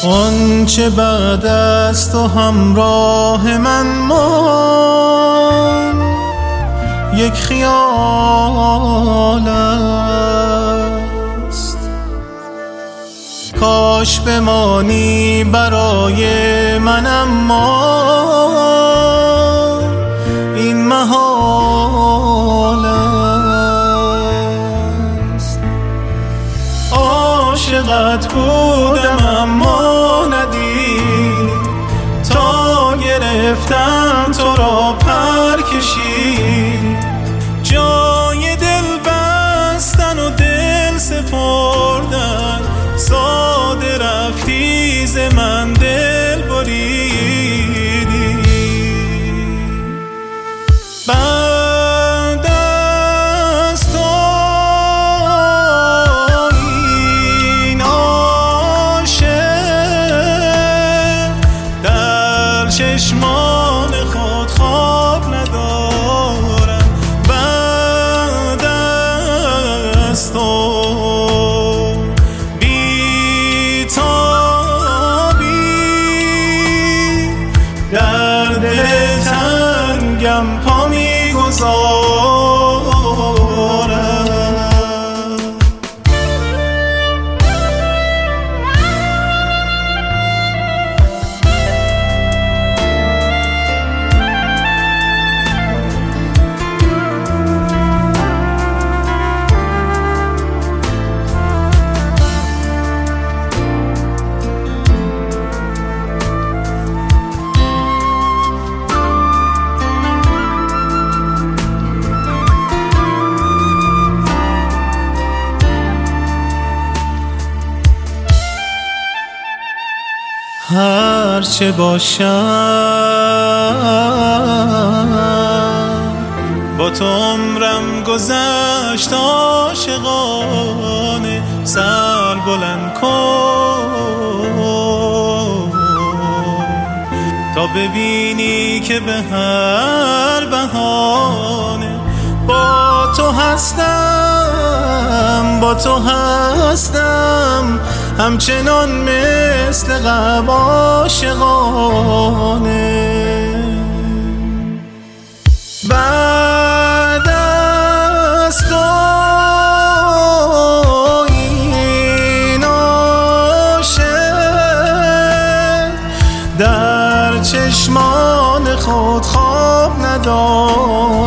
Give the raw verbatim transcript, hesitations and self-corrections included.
آنچه بعد از تو همراه من مان یک خیال است. کاش بمانی برای من، اما این محال است. عاشقت بودم اما ندید، تا گرفتم تو را پر کشید. جای دل بستن و دل سپردن، ساده رفتی ز من دل بریدی. بعد از تو این عاشق در چشمان خود خواب ندارم. بعد از تو بی تابی در دل تنگم پا می‌گذارم. هر چه باشم با تو عمرم گذشت عاشقانه. سر بلند کن تا ببینی که به هر بهانه با تو هستم، با تو هستم همچنان مثل قبل عاشقانه. بعد از تو این عاشق در چشمان خود خواب ندارم.